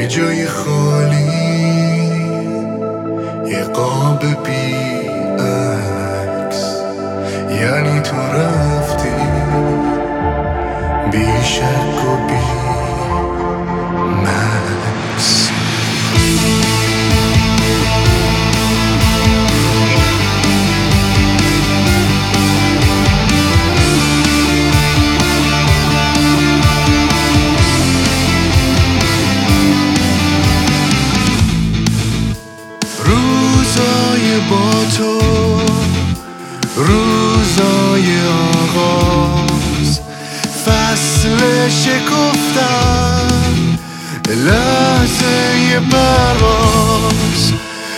یه جای خالی، یه قاب بی عکس، یعنی تو رفتی بی شک و بی مکس. روزای با تو، روزای آغاز، فصل شکفتن، لحظه پرواز،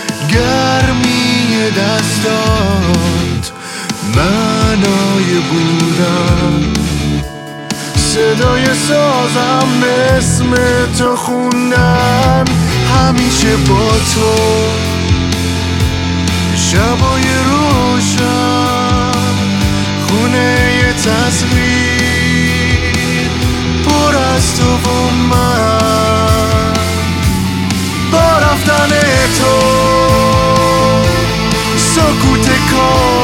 گرمی دستات، معنای بودن، صدای سازم اسم تو خوندن، همیشه با تو، شبای روشن، خونه ی تصویر پر از تو و من. با رفتن تو سکوت کار